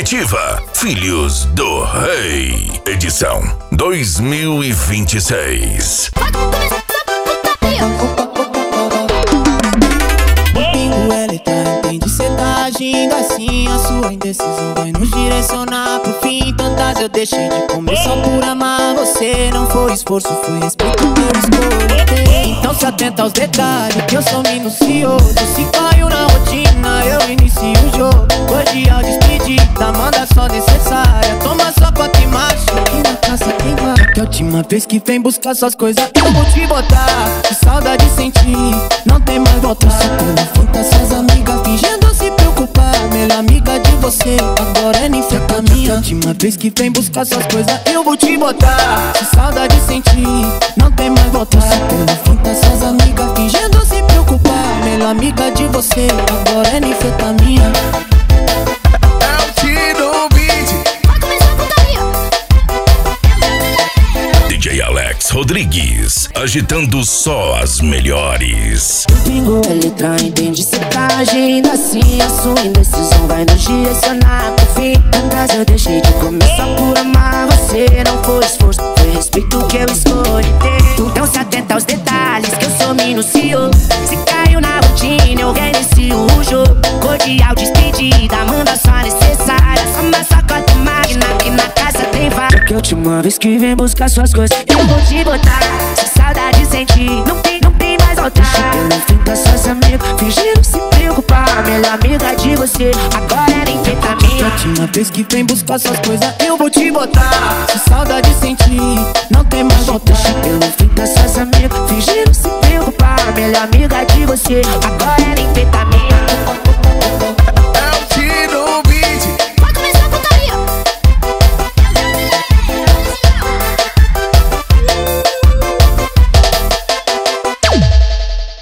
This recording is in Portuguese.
Definitiva, Filhos do Rei, edição 2026. Ele tá, entende, cê tá agindo assim. A sua indecisão vai nos direcionar pro fim. Tantas eu deixei de comer só por amar você. Não foi esforço, foi respeito que eu escolhi ter. Então se atenta aos detalhes, que eu sou minucioso. Se caiu na rotina, eu inicio o jogo. Cordial despedida, manda só necessária. Toma só cote e macho, aqui na casa tem várias. Que a última vez que vem buscar suas coisas eu vou te botar. Que saudade sentir, não tem mais volta. Se telefone tá suas amigas fingindo se preocupar. Melhor amiga de você, agora é ninfetamina. A última vez que vem buscar suas coisas eu vou te botar. Que saudade sentir, não tem mais volta. Se telefone tá suas amigas fingindo se preocupar. Melhor amiga de você, agora é ninfetamina. DJ Alex Rodrigues, agitando só as melhores. Pingo, ele trai, entende, cê tá agindo assim. A sua indecisão vai nos direcionar pro fim. Tantas eu deixei de comer só por amar você. Não foi esforço, foi respeito que eu escolhi ter. Então se atenta aos detalhes, que eu sou minucioso. Se caiu na rotina, eu reinicio o jogo. Cordial despedida, manda só necessária. Só uma sacota máquina, que na casa tem várias. Que a última vez que vem buscar suas coisas eu vou te botar. Se saudade sentir, não tem mais voltar. Deixa pelo fim com suas amigas fingindo se preocupar. Melhor amiga de você, agora é ninfetamina. A última vez que vem buscar suas coisas eu vou te botar. Se saudade sentir, não tem mais voltar. Deixa pelo fim com suas amigas fingindo se preocupar. Melhor amiga de você, agora é ninfetamina.